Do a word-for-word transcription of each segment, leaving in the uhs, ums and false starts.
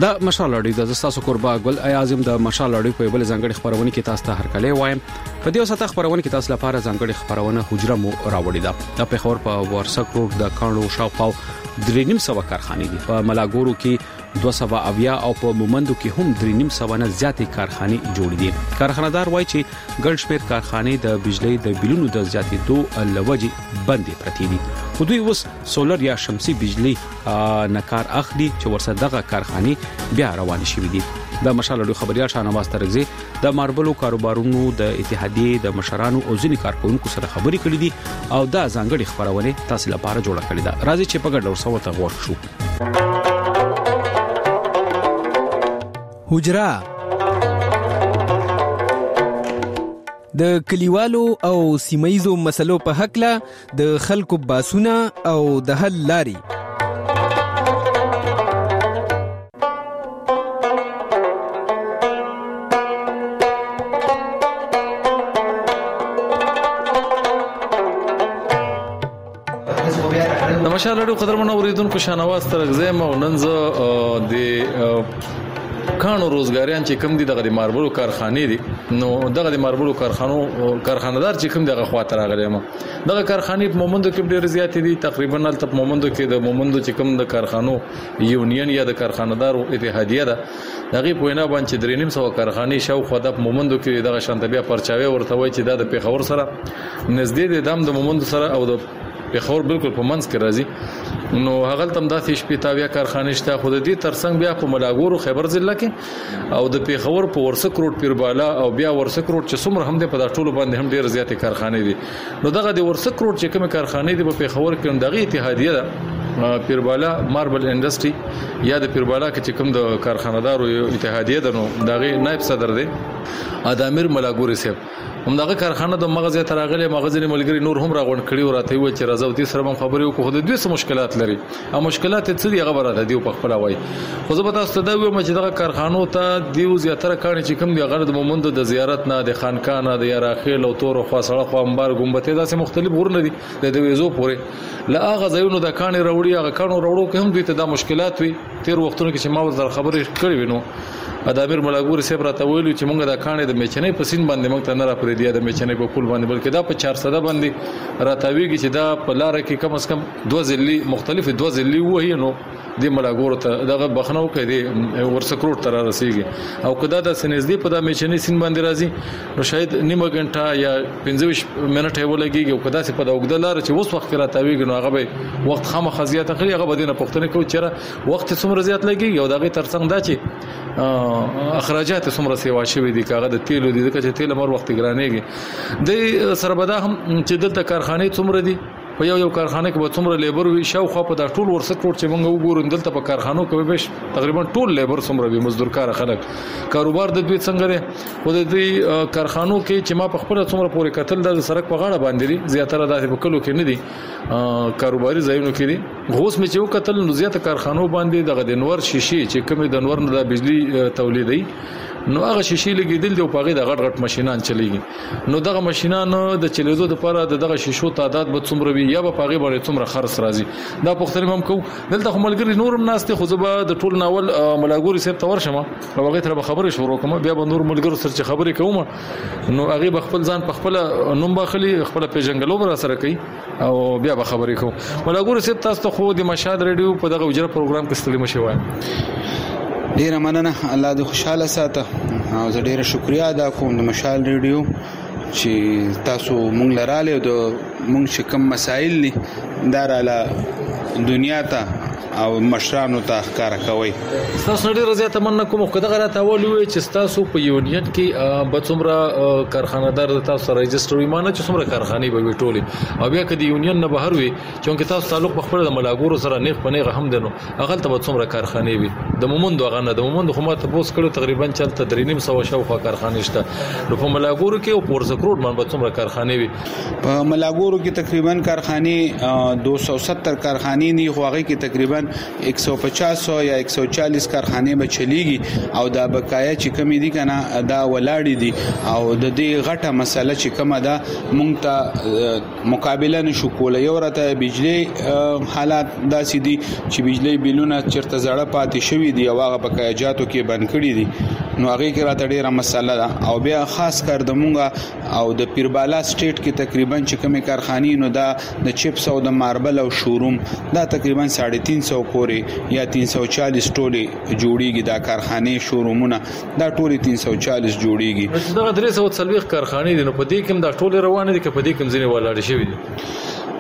د مشال اړیو د تاسو قربا ګل اعظم د مشال اړیو په بل ځانګړي خبرونه کې تاسو ته هرکلی وایم. په دې وسه خبرونه کې تاسو لپاره ځانګړي خبرونه حجره مو راوړی ده. د پیښور په ورسک روډ د کانړو شاوخوا درې نیم سو کارخانې دي. په ملاګورو کې دوه سوه اویا او په مومندو کې هم درې نیم سو نه زیاتې کارخانې جوړې دي. کارخانه‌دار وایي چې ګڼ شمېر کارخانې د بجلی د بلونو د زیاتېدو لوجې بندې پرتې دي. خو دوی اوس سولر یا شمسي بجلی نه کار اخلي چې ورسره دغه کارخانې بیا روانې شوې دي. د مشال اړیو خبريال شاهنواز ترغزي د ماربلو کاروبارونو د اتحادیې د مشرانو او ځینې کارکونکو سره خبرې کړې دي او دا ځانګړي خبرونه تاسو لپاره جوړه کړې ده. راځي چې په ګډه ورسره غوښ شو. حجره د کلیوالو او سیمایزو مسلو په حق له د خلکو باسونه او د حل لاري. مشال اړیو قدرمن اوریدونکو شاهنواز ترغزی مو نن زه د کانو روزګاریان چې کوم دي دغه ماربلو کارخانې دي نو دغه د ماربلو کارخانو کارخانه‌دار چې کوم دغه خواته راغلي ما دغه کارخانې په مومندو کې ډېر زیات دي. تقریبا الته په مومندو کې د مومندو چې کوم د کارخانو یونین یا د کارخانه‌دار اتحادیه ده دغه په وینا باندې درې نیم سو کارخانې شاوخوا د مومندو کې دغه شانتبیا پرچاوي ورته وای چې د پیښور سره نږدې د دم د مومندو سره او د پیښور بالکل په منځ کې راځي. نو هغه تم داسې شپېتاویا کارخانې شته خو د دې ترڅنګ بیا په ملاګورو خیبر ضلع کې او د پیښور په ورسک روډ پیربالا او بیا ورسک روډ چې څومره هم د په ټولو باندې هم ډېر زیاتې کارخانې دي. نو دغه د ورسک روډ چې کومه کارخانې دي په پیښور کې دغه اتحادیه ده پیربالا ماربل انډستری یا د پیربالا کې چې کوم د کارخانه‌دارو اتحادیه ده نو دغه نائب صدر دی ادمیر ملاګوري صاحب هم دغه کارخانه د مغزه تراغله مغزه ملګری نور هم راغون کړي او راته وي چې راځو دې سره هم خبرې وکړو. د دوی څه مشکلات لري او مشکلات څه دي هغه راته دی په خپل وای. خو زه به تاسو ته دا وایم چې دغه کارخانو ته دیو زیاتره کار چې کوم دی غرض مومند د زیارت نه د خانقاه د یراخیل او تور خو سره خو انبار ګمبته داسې مختلف ورنه دي د دویزو پورې لا هغه ځایونو د کاني راوړي هغه کانو راوړو کې هم دوی ته دا مشکلات وي. تیر وختونو کې چې ما ورته خبرې کړې وینو ادمیر ملاګوري صاحب راته ویلو چې موږ د کانې د میچنې په سین باندې موږ ته نه را پرې دی د میچنې په پول باندې بلکې دا په چار سده باندې راته ویږي چې دا په لار کې کم از کم دوه ځلې مختلف دوه ځلې وایي نو د ملاګورو ته دغه بخنو کې دی ورسک روډ تر رسیږي او کدا د سنځدي په د میچنې سین باندې راځي نو شاید نیمه غنټه یا پنځه منټه ولګيږي او کدا چې په د وګړه لار چې اوس وخت راته ویږي نو هغه به وخت خامخ زیات اخلي هغه بدینه پښتنه کوي چې وخت څومره زیات لګي او دغه ترڅنګ دا چې اخراجات څومره سیوا شوی دي کاغه د تیلو دي چې تیل مر وخت ګرانېږي د سربدا هم چې دلته کارخانه څومره دي په یو یو کارخانه کې به څومره لیبر وي شاوخوا په دا ټول ورسک روډ چې موږ وګورو دلته په کارخانو کې به تقریبا ټول لیبر څومره وي مزدور کار خلک کاروبار د دوی څنګه لري خو د دوی کارخانو کې چې ما په خپل څومره پورې کتل د سړک په غاړه باندې دي زیاتره د کلو کې نه دي کاروباري ځایونو کې دي. غوس مې چې وکتل نو زیات کارخانو باندې دغه د نور شیشې چې کومې د نور نه د بجلی تولیدي نو هغه شیشې لګیدل دی او پاغه د غټ غټ ماشينان چلیږي نو دغه ماشينان د چلیدو لپاره دغه شیشو تعداد به څومره وي یا به پاغه باندې څومره خرڅ راځي دا پوښتنه هم کو دلته ملګری نورم ناشته خو زبا د ټول ناول ملاګوري صاحب تور شمه او هغه تر خبرې شروع کوم بیا به نور ملګرو سره خبرې کوم نو هغه خپل ځان په خپل نوم باخلي خپل پیژنګلو بر سره کوي او بیا به خبرې کوم. ملاګوري صاحب تاسو ته خو د مشاد ریډیو په دغه وجره پروګرام کې ستړي مشي وای. ډیره مننه الله دې خوشاله ساته او زه ډیره شکریا ادا کوم د مشال ریډیو چې تاسو مونږ لراله د مونږ چې کوم مسائل دي دراله دنیا ته او مشرانو ته ښکار کوي. تاسو ډیره زیاته مننه کوم خو دغه راته ولوي چې تاسو په یونین کې به څومره کارخانه‌دار تاسو سره ريجستر وي مانه چې څومره کارخانې به وي ټولې او بیا کدي یونین نه بهر وي چې تاسو تعلق په خپل د ملاګورو سره نیغ پنیغه هم دنو هغه ته به څومره کارخانې وي د مومند هغه نه د مومند خو ما ته پوس کړو تقریبا چلته درې نیم سو شاوخوا کارخانې شته نو په ملاګورو کې او پورسک روډ باندې څومره کارخانې وي په ملاګورو کې تقریبا کارخانې دوه سوه ستر کارخانې دي خو هغه کې تقریبا یک سو پچاس یا یک سو چالیس کارخانه به چلیږي او دا بقایا چې کمی دي کنه دا ولاړې دي او د دې غټه مسله چې کومه ده مونږ ته مقابله نشو کولای. یو راته بجلی حالات داسې دي چې بجلی بیلونه چرته زړه پاتې شوي دي او هغه بقایاجاتو کې بند کړي دي نو هغه کې راته ډیره مسله ده. او بیا خاص کر د مونږه او د پیربالا سټیټ کې تقریبا چې کومه کارخانې نو دا د چپس او د ماربل او شوروم دا تقریبا ساڑھے تین سو پورې یا تین سو چالیس ټولې جوړیږي دا کارخانې شورومونه دا ټولې تین سو چالیس جوړیږي. دا درې سو څلويخ کارخانې دي نو په دې کې دا ټولې روانه دي که په دې کې ځینې ولاړ شوي دي؟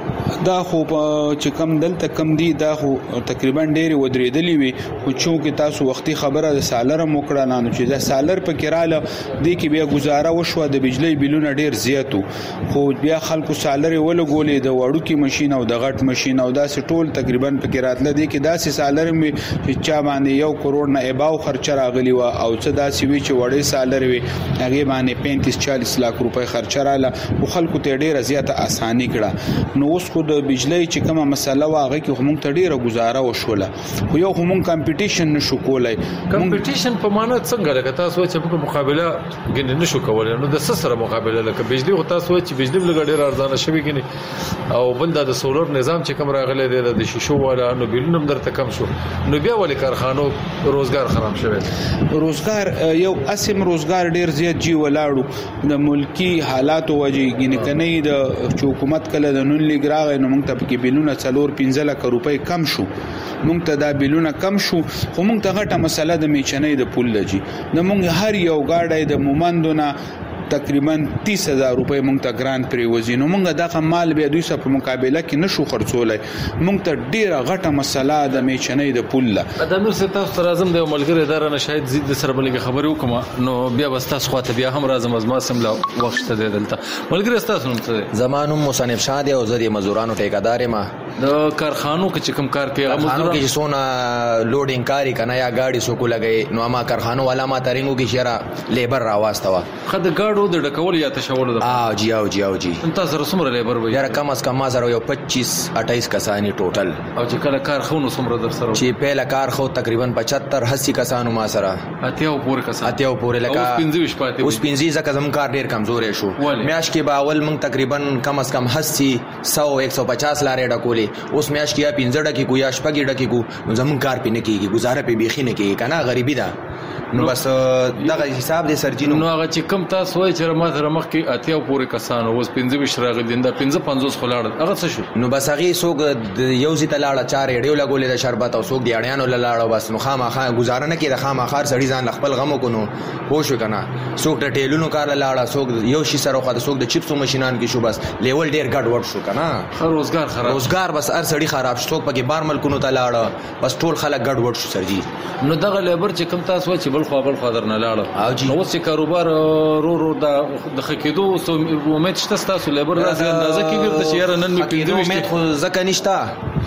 دا خو چې کم دلته کم دي دا خو تقریبا ډېری ودرېدلې وي خو چې تاسو وختي خبره د سالر موکړه نه نو چې دا سالر په کراله دی کې بیا گزاره وشو د بجلی بیلونه ډېر زیاتو خو بیا خلکو سالر ولګولې د وړو کې ماشين او د غټ ماشين او دا ټول تقریبا په کراتله دی کې دا سي سالر می چې چا باندې یو کروڑ نه اباو خرچ راغلی و او څه دا سی وی چې وړې سالر وي هغه باندې پینتیس چالیس لک روپۍ خرچ رااله او خلکو ته ډېر زیاته اساني کړه. نو اوس خو د بجلی چې کومه مسله واغې کې همون ته ډیره گزاره وشوله خو یو همون کمپټیشن نشو کولای. کمپټیشن په معنا څنګه لکه تاسو چې په مقابله کې نشو کولای نو د سره مقابله لکه بجلی خو تاسو چې بجلی بل ډیر ارزانه شوی کینی او بل د سولر نظام چې کوم راغلی دی د شیشو والا نو بیلونم درته کم شو نو بیا ولې کارخانو روزګار خراب شوی؟ روزګار یو اسم روزګار ډیر زیات جی ولاړو د ملکی حالاتو وجې ګینه کني د حکومت کله د نن لګراغ نو موږ ته کې بیلونه څلور پنځه لک روپۍ کم شو موږ ته دا بیلونه کم شو خو موږ ته غټه مسله د میچنې د پول لجی نو موږ هر یو گاډي د مومندونه تقریبا تیس هزار روپۍ مونږ ته ګران پریوزي نو مونږ دغه مال بیا دوی سره په مقابله کې نشو خرڅولای مونږ ته ډیره غټه مسله د میچنې د پول له د نور څه تاسو راځم د ملګری اداره نه شاید زید سره بلګه خبرې وکم نو بیا بس خواته بیا هم راځم از ما سم لا وخت ته دلته ملګری تاسو نوم څه زمانو مصنف شاد او زدي مزدورانو ټیکادار ما د کارخانو کې چې کوم کار کوي هغه مزدورانو کې سونا لوډینګ کاری کنه یا گاډي سو کو لګي نو ما کارخانو والا ما ترنګو کې شرا لیبر راوستوا خد ګاډو د ډکول یا تشول د اه جی او جی او جی تاسو سره څومره لیبر وي یاره کم از کم ما سره یو پچیس اٹھائیس کسانی ټوټل او چې کله کارخانو څومره در سره چې پهلا کار خو تقریبا پچهتر اسی کسانو ما سره اتیاو پورې کسان اتیاو پورې لکه اوس پنځه ویش پاتې اوس پنځه ځکه زم کار ډیر کمزورې شو میاش کې باول موږ تقریبا کم از کم اسی سو ایک سو پچاس لارې ډکولې اوس میاش کې پنځه ډکی کو یا شپږ ډکی کو نو زم کار پې نه کیږي گزاره پې بیخي نه کیږي کنه غریبی ده نو بس دغه حساب دې سرجینو نو هغه چې کم تاسو وای چې ما سره مخ کې اتیاو پورې کسان اوس پنځه ویش راغلي دا پنځه پنځوس خلاړ هغه څه شو نو بس هغه سوق یو زی تلاړه چار ډیو لګولې د شربت او سوق دی اړیانو لاړه بس نو خامخا گزاره نه کیده خامخا سړی ځان خپل غمو کو نو پوښ کنه سوق د ټیلونو کار لاړه سوق یو شي سره خو د سوق د چپسو ماشينان کې شو بس لیول ډیر ګډ وډ شو کنه روزګار خراب روزګار بس ار سړی خراب شو پکې بار ملکونو تلاړه بس ټول خلک ګډ وډ شو سرجی نو دغه لیبر چې کم تاسو چې بل خو بل خاطر نه لاړه نو چې کاروبار رو رو د خکېدو سو امید شته تاسو لیبر راځي اندازه کې ګرځي چې نن می پینځه امید خو زکه نشتا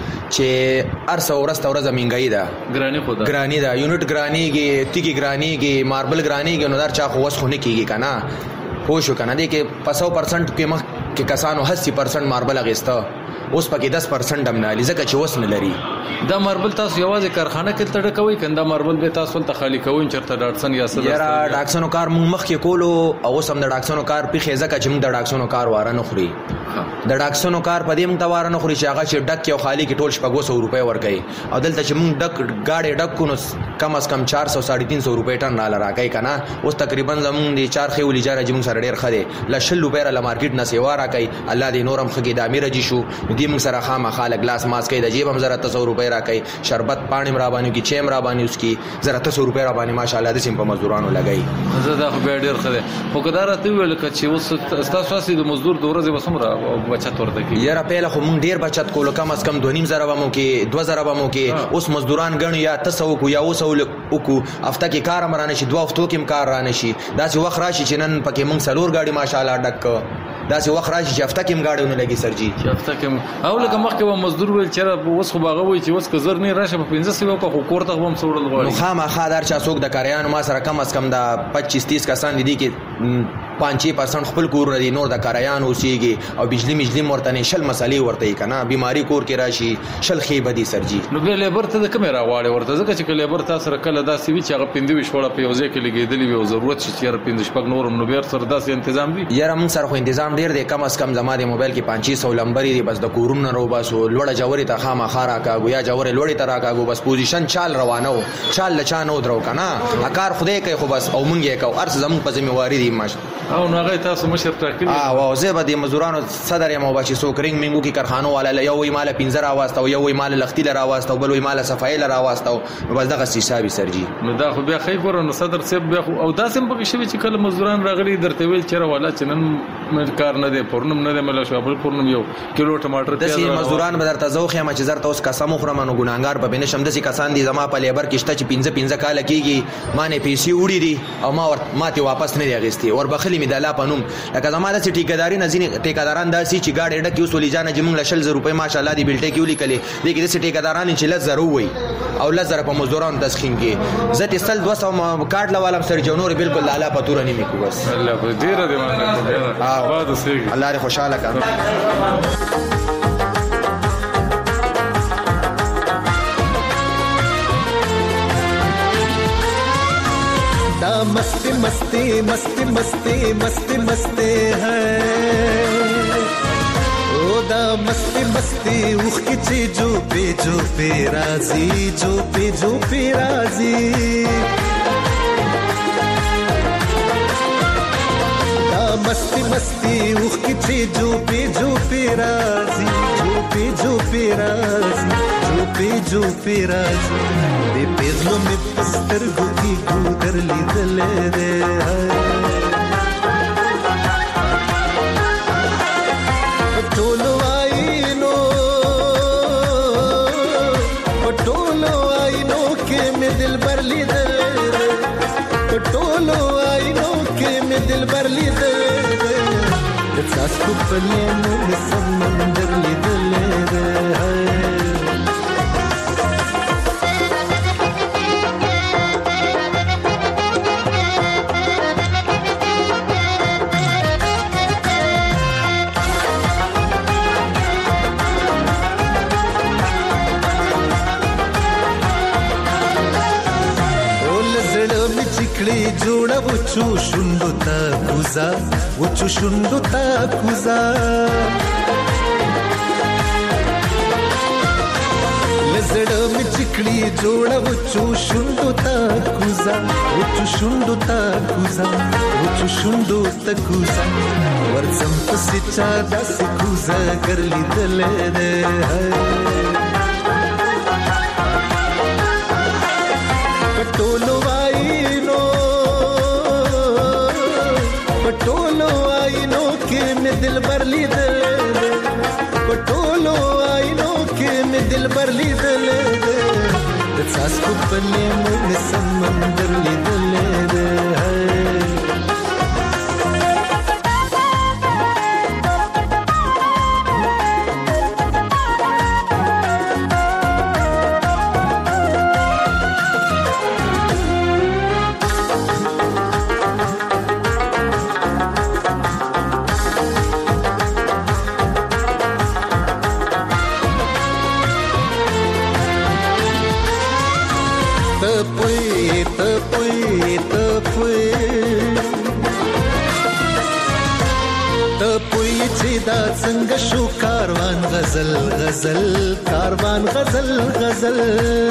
چې ارسه ورسته ورځ منګای دا ګرانی خو دا ګرانی دا یونټ ګرانیږي تیګي ګرانیږي ماربل ګرانیږي نو در چا خو وس خو نه کیږي کنه خو شو کنه دې کې پسو پرسنٹ کې مخ کې کسانو اسی پرسنٹ ماربل اغستا اوس پکې دس پرسنٹ هم نه لږه چې وس نه لري دا ماربل تاسو یوازې کارخانه کې تړه کوي کنده ماربل به تاسو ته خالی کوي چرته ډاکسن یا سره یاره ډاکسنو کار مونږ مخ کې کولو او سم د ډاکسنو کار په خېزه کې چې مونږ د ډاکسنو کار واره نه خوري د ډاکسنو کار په دې مونږ ته واره نه خوري چې هغه چې ډک یو خالی کې ټول شپږ سو روپۍ ورکړي او دلته چې مونږ ډک گاډي ډک کو نو کم از کم چار سو ساڑھے تین سو روپۍ ټن را راکای کنه اوس تقریبا زمونږ د چار خېول اجاره چې مونږ سره ډیر خره لشل روپۍ را مارکیټ نه سیوا راکای الله دې نورم خګي د امیر جی شو دې مونږ سره خامہ خاله ګلاس ماس کې د جیب هم زره سو روپۍ راکای شربت پانی مرا باندې کی چیم را باندې اس کی زره سو روپۍ را باندې ماشاءالله د سیم په مزدورانو لګای زه دا خو ډیر خره خو کدار ته ویل چې اوس تاسو اسی د مزدور د ورځې وسمره بچت ورته کی یاره پهله خو مونږ ډیر بچت کولو کم از کم دوه نیم زره ومو کې دوه زره ومو کې اوس مزدوران غنو یا تاسو کو یا اوس وکو هفته کې کار مرانه شي دوه هفتو کې کار رانه شي دا چې وخت راشي چې نن پکې مونږ سلور گاډي ماشاءالله ډک دا چې وخت راشي چې هفته کې مګاډونه لګي سرجی چې هفته کې او لکه مخکې و مزدور ویل چې اوس خو باغه وای چې اوس کزر نه راشه په پنځه سو کو کور ته هم څوړل غواړي نو خامہ خادر چا څوک د کاریانو ما سره کم از کم دا پچیس تیس کسان دي کې پنځه پرسنټ خپل کورونه دي، نور د کرایان اوسېږي او بجلی مجلی مرتنه شل مسالې ورته کنه، بیماری کور کې راشي شل خې بدی سرجی. نو به لیبر ته د کیمرا واړې ورته ځکه چې لیبر تاسو سره کله داسې وی چې هغه پندوي شوړه په یوځای کې لګېدلې وي او ضرورت شي چې پند شپږ نورم نو بیر سره داسې تنظیم دي. یاره موږ سره خو تنظیم ډیر دی، کم از کم زما د موبایل کې پنځه سوه لمبرې دي، بس د کورونو رو باسو لوړه جوړې ته خامخا راکاږو یا جوړې لوړې ته راکاږو، بس پوزیشن چال روانه و چال لچانو درو کنه کار خدای کوي خو بس او مونږ یې کو ارس زموږ په ذمہواری دي ماش او نو هغه تاسو مشر ټاکلی اه او زه به د مزدورانو صدر یم او بچي سو کرینګ منګو کې کارخانو والا یو وی مال پنځه راواسته او یو وی مال لختي لراواسته او بل وی مال صفای لراواسته نو بس دغه حسابي سرجی. نو دا خو بیا خې ګور نو صدر صاحب بیا او داسې په شوی چې کله مزدوران راغلي درته ویل چیرې والا چې نن کار نه دی پورنم نه دی مله شو بل پورنم یو کیلو ټماټر د سي مزدوران به درته زوخه ما چې زرته اوس قسم خورم نو ګناګار به بنشم د سي کسان دي زما په لیبر کې شته چې پنځه پنځه کال کېږي ما نه پیسې وړي دي او ما ور ماته واپس نه دی اغستي ور بخلی می د لا پنوم لکه زما د ټیکداري نه ځینې ټیکداران داسي چې گاډي ډکه وسولې جان چې موږ لشل زر روپۍ ماشاءالله دی بلټه کې ولیکلې دغه د ټیکداران چې لزر وي او لزر په مزدوران تسخین کې زه تسل دوه سوه کارت لوالم سر جنور بالکل لالا پتور نه میکو بس الله په ډیره دی باندې آباد اوسې الله دې خوشاله کړي. मस्ती मस्ती मस्ती मस्ती मस्ती मस्ती है ओ दा मस्ती मस्ती उख की चीजो पे जो पे राजी जो पे जो पे राजी दा मस्ती मस्ती उख की चीजो पे जो पे राजी जो पे जो पे राजी जो पे जो पे राजी दे पेरलो में पस्तर गुकी गुदर ली दले रे पटोलो आई नो पटोलो आई नो के में दिल भर ली दले रे पटोलो आई नो के में दिल भर ली दले रे सास को पले में समंदर ली दले रे जोड़ा वुचु शुंडुता कुजा वुचु शुंडुता कुजा लजड़ में चिकड़ी जोड़ा वुचु शुंडुता कुजा वुचु शुंडुता कुजा वुचु शुंडुता कुजा वर्जम पसिचा दास कुजा करली दले रे पटोलो आई नो पटोलो आई नो के में दिल भर ली दले पटोलो आई नो के में दिल भर ली दले सास को पले में समंदर ली दले संग शो कारवान गजल गजल कारवान गजल गजल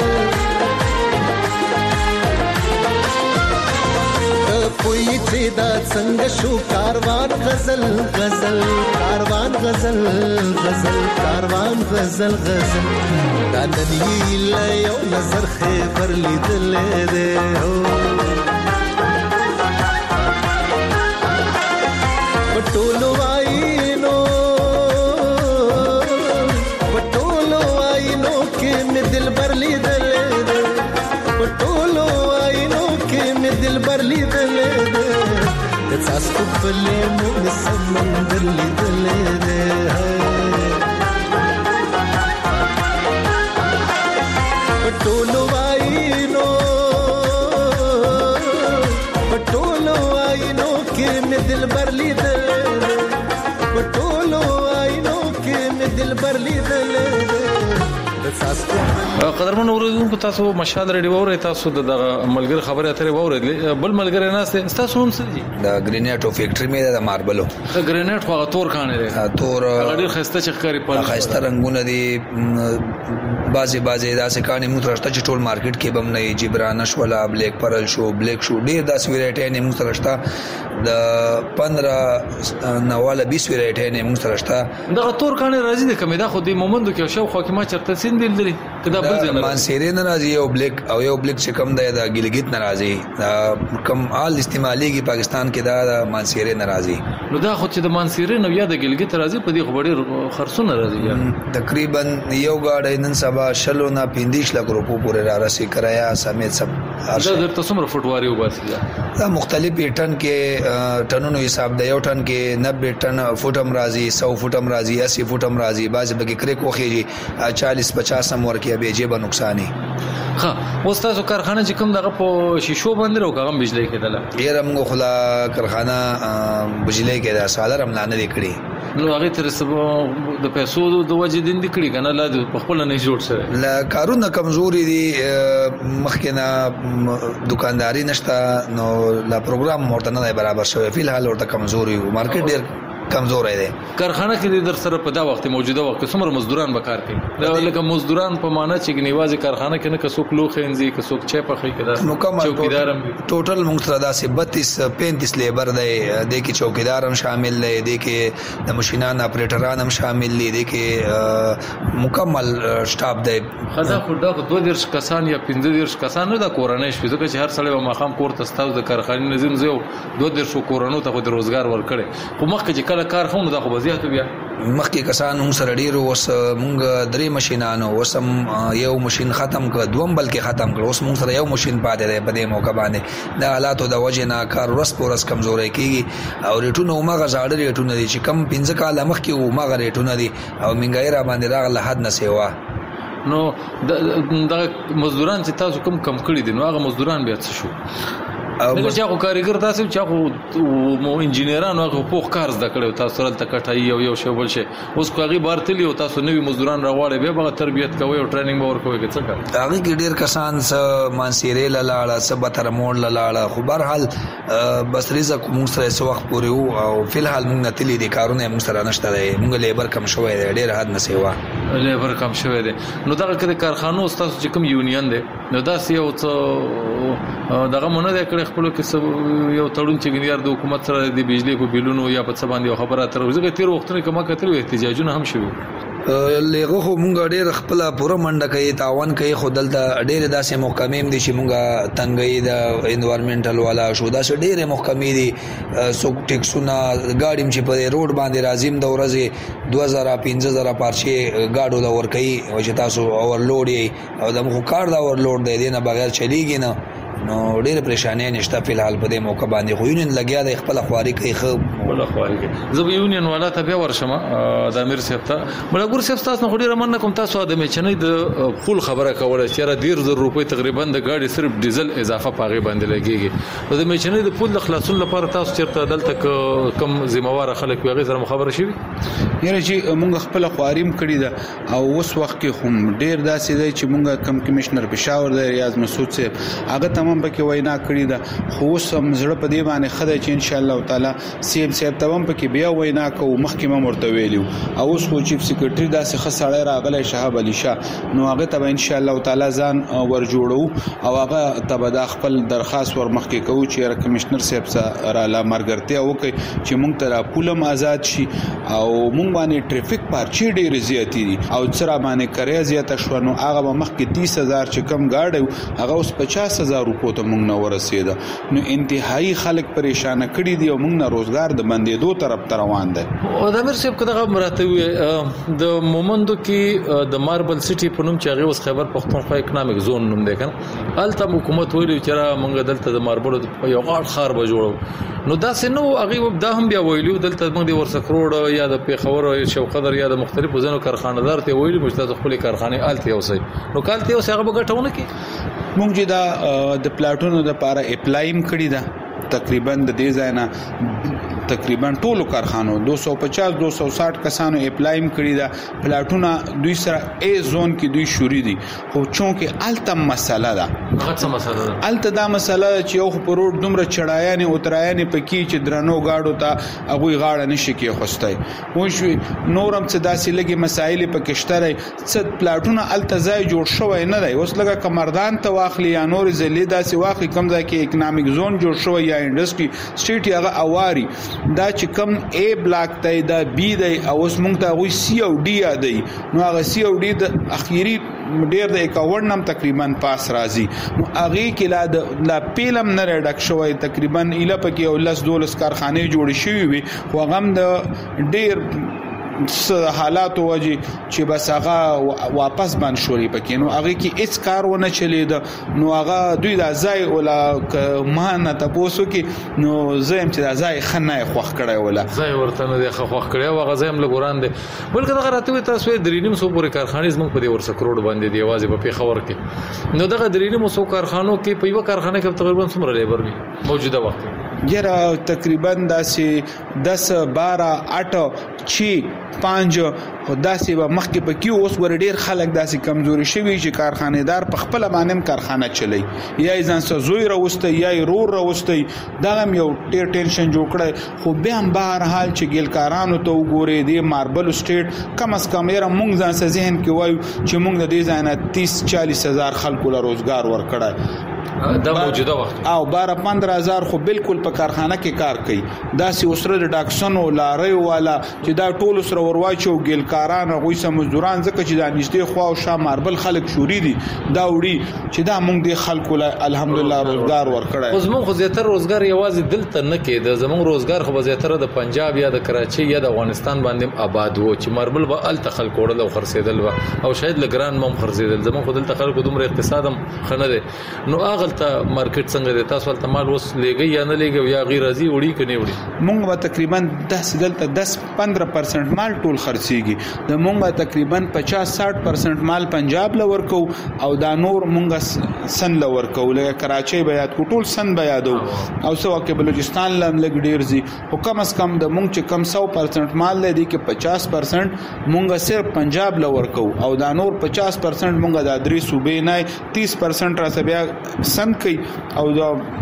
कोई चेदा संग शो कारवान गजल गजल कारवान गजल गजल कारवान गजल गजल दाननी लयो नजर खैबर ली दले रे हो पटोलो आई नो पटोलो आई नो के में दिल भर ली दले रे पटोलो आई नो के में दिल भर ली दले रे सास को पले में समंदर ली दले रे पटोलो आई नो पटोलो आई नो के کې مې دلبر لیدل په ټولو آینو کې مې دلبر لیدل قدرمن اوریدونکو تاسو مشال ریډیو اورئ تاسو د ملګر خبره اترې واورئ بل ملګر نه است تاسو هم سړي د گرینیټو فیکټری مې د ماربلو د گرینیټ خو تور کانه دی تور ډېر خسته چخکاری په خسته رنگونه دي بازي بازي داسې کانه موږ راشته چې ټول مارکیټ کې بم نه جبران شولا بلیک پرل شو بلیک شو ډېر داسې ویرایټي نه موږ راشته د پندرہ نواله بیس ویرایټي نه موږ راشته دا تور کانه راځي د کمه دا خو د مومندو کې شو خو کې ما چرته سین دل دي کدا بل ځای نه مانسيري ناراضي او بلیک او یو بلیک چې کم دی د ګلګیت ناراضي دا کم آل استعمالي کې پاکستان کې دا د مانسيري ناراضي نو دا خو چې د مانسيري نو یا د ګلګیت ناراضي په دې خو ډېر خرڅونه راځي تقریبا یو گاډي نن سبا شلو نه پندیش لک روپو پورې را رسي کرایا سمیت سب دا د څومره فټواري وباسي دا مختلف ټن کې ټنونو حساب دی یو ټن کې نبے ټن فوټم راځي سو فوټم راځي اسی فوټم راځي باز بګی کرے کوخیږي چالیس پچاس هم ورکه به جيبه نقصان ها اوس تاسو کارخانه چې کوم دغه په شیشو باندې راو کوم بجلی کېدله یې رمغه خلا کارخانه بجلی کې د سالر هم نه لیکړي نو هغه تر سبا د پیسو د وجې دین دي کړي کنه لا په خپل نه جوړ سره لا کارونه کمزوري دي مخکنه دکانداري نشته نو لا پروګرام ورته نه برابر شوی فی الحال ورته کمزوري مارکیټ ډیر کمزور دی کارخانه کې در سره په دا وخت موجوده وخت څومره مزدوران به کار کوي دا لکه مزدوران په معنا چې نیوازي کارخانه کې نه کڅوک لوخ انځي کڅوک چه په خې کده مکمل چوکیدارم ټوټل موږ سره داسې بتیس پینتیس لیبر دی د کې چوکیدارم شامل دی د کې د ماشینان اپریټران هم شامل دي د کې مکمل سټاف دی خدا خو دا دوه درش کسان یا پنځه درش کسان نه د کورنۍ شپې ځکه چې هر سړی به مخام کور ته ستاسو د کارخانې نظم زو دوه درش کورونو ته د روزګار ورکړي خو مخکې چې کله کار خو دا خو وضعیت بیا مخکې کسان هم سره ډیر وس مونږ درې ماشینانو وسم یو ماشین ختم ک دوم بلکې ختم کړ اوس مونږ سره یو ماشین پاتې دی په دې موقع باندې د حالاتو د وجه نه کار ورس پورس کمزوري کیږي او ریټونو ماغه زاړه ریټونه دي چې کم پنځه کال مخکې و ماغه ریټونه دي او منګای را باندې راغله حد نه سیوا نو د مزدوران چې تاسو کم کم کړی دي نو هغه مزدوران بیا څه شو نو چې هغه کاریګر تاسو چې هغه مو انجینرانو هغه پوخ کار زده کړو تاسو رل تکټای یو یو شی بل شي اوس کوغي بارتلی او تاسو نوی مزدوران راوړې به به تربیت کوي او ټریننګ به ورکوي که څه کوي هغه کې ډیر کسان س مانسيري لاله سبتر موړ لاله خو بهر حال بس رزق موږ سره سو وخت پورې وو او په الحال موږ نتلی دي کارونه موږ سره نشته دی موږ لیبر کم شوی دی ډیر حد نه سیوا لیبر کم شوی دی نو دا کله کارخانو تاسو چې کوم یونین دی نو دا یو څه دغه مونږ د کړه خپل کې یو تړون چې ګنیار د حکومت سره د بجلی په بیلونو یا په څه باندې خبره تر ورځې تیر وختونه کما کتل احتجاجونه هم شوي لغه خو مونږ ډېر خپل پوره منډه کوي تعاون کوي خو دلته ډېر داسې محکمې دي چې مونږ تنګي د انوایرنمنټل والا شو دا ډېر محکمې دي سو ټیکسونه ګاډیم چې په روډ باندې راځم د ورځې دوه زره پنځه زره پارچې ګاډو لور کوي او چې تاسو اورلوډ او د مخ کار دا اورلوډ دی نه بغیر چلیږي نه نو ډېر پریشانې نشته په الحال په دې موقع باندې خو یونین لګیا د خپل خواري کوي خو خپل خواري کوي زه یونین والا ته بیا ورشم د امیر صاحب ته ملګر صاحب تاسو خو ډېر من کوم تاسو د میچنې د فول خبره کوله چې را ډېر زر روپۍ تقریبا د گاډي صرف ډیزل اضافه پاغي باندې لګيږي د میچنې د فول د خلاصون لپاره تاسو چیرته دلته کم ذمہوار خلک ویغه سره خبره شي یره چې مونږ خپل خواریم کړی دا او اوس وخت کې هم ډېر داسې دی چې مونږ کم کمشنر پېښور دی ریاض مسعود صاحب هغه تمام پکې وینا کړی دا خو اوس هم زړه په دې باندې خدای چې ان شاء الله تعالی سیب صاحب تمام پکې بیا وینا کوو مخکې ما مرته ویلو او اوس خو چیف سیکریټری داسې خسړی راغلی شهاب علي شاه نو هغه ته ان شاء الله تعالی ځان ور جوړو او هغه ته د خپل درخواست ور مخکې کوو چې کمشنر صاحب سره را لا مرګرتیا وکړي چې مونږ ته پولم آزاد شي او مونږ باندې ټریفیک پارچې ډېرې زیاتې دي او سره باندې کریا زیاته شو نو هغه به مخکې تیس هزار چې کم گاډي هغه اوس پچاس هزار روپو ته مونږ نه ورسېده نو انتهایی خلک پریشان کړي دي او مونږ نه روزګار د بندېدو طرف ته روان دي او د امیر صاحب کده مراتب د مومندو کې د ماربل سټي په نوم چې هغه اوس خیبر پختونخوا اکونومیک زون نوم دی کنه الته حکومت ویلي چې را مونږ دلته د ماربل یو غاړ خار به جوړو نو دا سينو هغه دا هم بیا ویلو دلته موږ د ورسکروډ یا د پیښور او شوقدر یا د مختلفو ځینو کارخانه‌دار ته ویلو چې تاسو خپل کارخانه الته اوسئ نو کالته اوس هغه به ګټونه کی مونږ چې دا د پلاټونو د لپاره اپلایم کړی دا تقریبا د دې ځای نه تقریبا ټولو کارخانو دو سو پچاس دو سو ساٹھ کسانو اپلایم کړی دا پلاټونه دوی سره ای زون کې دوی شوري دي خو چونکه الته مسله ده هغه څه مسله ده الته دا مسله چې یو په روډ دومره چړایانه او ترایانه پکې چې درنو گاډو ته هغه غاړه نشي کې خوستای مو شو نورم څه داسې لګي مسایل پکې شته څه پلاټونه الته ځای جوړ شوی نه دی اوس لګه کمردان ته واخلي یا نور زلي داسې واخلي کم ځای کې اکونومیک زون جوړ شوی یا انډستری سټریټ هغه اواري دا چې کم ا بلاک ته دا بی دی او اوس مونږ ته وی سی او ډي یادای نو هغه سی او ډي د اخیری ډیر د اکاون نم تقریبا پاس راځي نو هغه کې لا د لا پیلم نه ډک شوی تقریبا اله پکې او لس دولس کارخانه جوړ شوی وي خو غم د ډیر حالات وږي چې بس هغه واپس باندې شوري پکې نو هغه کې هیڅ کار ونه چلید نو هغه دوی د ځای ولا مهانه تاسو کې نو زم چې د ځای خنه خوخ کړی ولا ځای ورته نه خوخ کړی او هغه زم لګوران دي بلکې دا راته تاسو درینیم سو پورې کارخانې زموږ په دې ورسره کروڑ باندې دی आवाज په پیښور کې نو دغه درینیم سو کارخانو کې په یو کارخانه کې تقریبا څومره لیبر وي موجوده وخت ګره تقریبا داسې دس بارہ اټ چھ پنځ داسې به مخکې پکې اوس ور ډیر خلک داسې کمزوري شوی چې کارخانه‌دار په خپل باندې کارخانه چلی یا ځان سره زوی راوستي یا رور راوستي دا هم یو ډیر ټینشن جوړ کړي خو به هم بهر حال چې ګلکارانو ته وګوري دی ماربل سټیټ کم از کم یې موږ ځان سره ذهن کې وایو چې موږ د دې ځای نه تیس چالیس هزار خلکو له روزګار ورکړای دا موجوده وخت او بارہ پندرہ هزار خو بالکل په کارخانه کې کار کوي دا سی اوسره د ډاکسونو لارې والا چې دا ټول سره ورواچو ګلکاران غوي سم مزدوران ځکه چې دا نږدې خو او شا ماربل خلک شوري دي دا وړي چې دا موږ د خلکو له الحمدلله روزګار ورکړای خو زموږ خو زیاتره روزګار یوازې دلته نه کېده زموږ روزګار خو زیاتره د پنجاب یا د کراچي یا د افغانستان باندې آباد وو چې ماربل به ال تخل کوړل او خرڅېدل او شاید لګران مم خرڅېدل زموږ خو دلته خلکو دومره اقتصاد هم خنه دي نو اغه ته مارکیټ څنګه دی تاسو ته مال وس لګي یا نه لګي یا غیر راضي وړي کني وړي مونږ به تقریبا دس دلته دس پندرہ پرسنٹ مال ټول خرڅيږي د مونږ تقریبا پچاس ساٹھ پرسنٹ مال پنجاب لور کو او دا نور مونږ سن لور کو لکه کراچي بیات کو ټول سن بیادو او سو کې بلوچستان لم لګ ډیر زی او کم از کم د مونږ چې کم سو پرسنٹ مال لدی کې پچاس پرسنٹ مونږ صرف پنجاب لور کو او دا نور پچاس پرسنٹ مونږ د درې صوبې نه تیس پرسنٹ را سبیا سن کوي او دا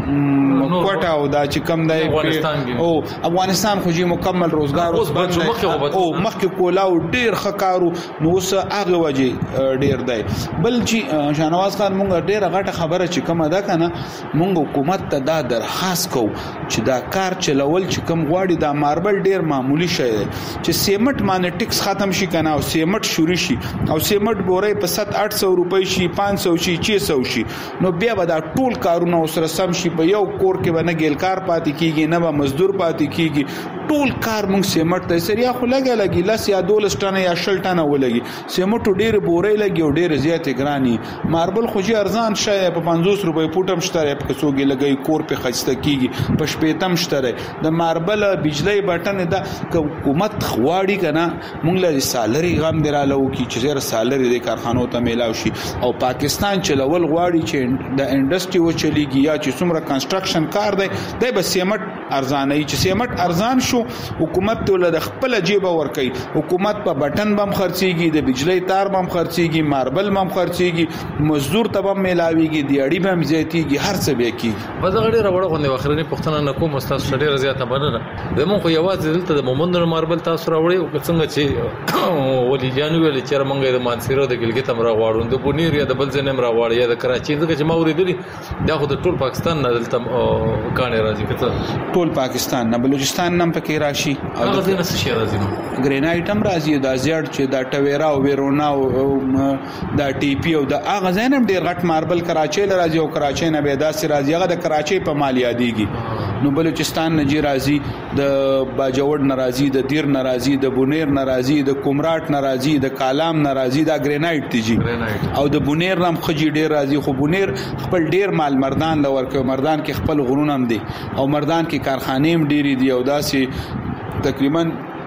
کوټه او دا چې کم دی او افغانستان خو جی مکمل روزګار اوس باندې او مخکې کولا او ډیر خکارو نو اوس هغه وجه ډیر دی بل چې شاهنواز خان مونږ ډیر غټه خبره چې کومه ده کنه مونږ حکومت ته دا درخواست کو چې دا کار چلول چې کم غواړي دا ماربل ډیر معمولی شی دی چې سیمټ باندې ټیکس ختم شي کنه او سیمټ شوري شي او سیمټ بورې په سات آٹھ سو روپۍ شي پانچ سو شي چھ سو شي نو بیا به دا ټول کارونه سره سم شي په یو کور کې باندې ګلکار پاتې کیږي نه به مزدور پاتې کیږي ټول کار موږ سیمټ ته سریا خو لګا لګي لاس یا دولس ټنه یا شل ټنه ولګي سیمټ ډیر بورې لګي او ډیر زیات ګراني ماربل خو جي ارزان شای په پنځوس روپۍ پټم شته په کڅوګي لګي کور په خسته کیږي په شپېتم شته د ماربل بجلی بټن د حکومت خواړي کنه موږ له سالري غم درالو کی چې زیر سالري د کارخانو ته میلاو شي او پاکستان چلول غواړي چې د انډستری و چلیږي یا چې څومره کنسټرکشن کار دی د به سیمټ ارزانه چې سیمټ ارزان شو حکومت ته له خپل جیب ورکي حکومت په بٹن بم خرڅيږي د بجلی تار بم خرڅيږي ماربل بم خرڅيږي مزدور ته بم میلاويږي د اړي بم زیاتيږي هر څه به کی بزغړي راوړه غونډه واخرني پښتنه نکوم استاد شډیر زیاته بننه زمون خو یوازې دلته د مومندر ماربل تاسو راوړي او څنګه چې ولي جانو ویل چې رمنګ د مانسیرو د ګلګت امر راوړو د بونیر یا د بلځنم راوړي یا د کراچي څنګه چې ما ورېدلی دا خو د ټول پاکستان نه دلته کانه راځي کته ټول پاکستان نه بلوچستان نم پکې راشي او د نس شي راځي نو ګرینایټ هم راځي دا زیړ چې دا ټویرا او ویرونا او دا ټي پی او دا اغه زینم ډیر غټ ماربل کراچي ل راځي او کراچي نه به داسې راځي هغه د کراچي په مال یادېږي نو بلوچستان نه جی راځي د باجوړ ناراضي د دیر ناراضي د بونیر ناراضي د کومراټ ناراضي د کالام ناراضي دا ګرینایټ تیږي او د بونیر نام خجی ډیر راځي خو بونیر خپل ډیر مال مردان لور کوي مردان کې خپل غرونه هم دي او مردان کې کارخانې هم ډېری دي او داسې تقریبا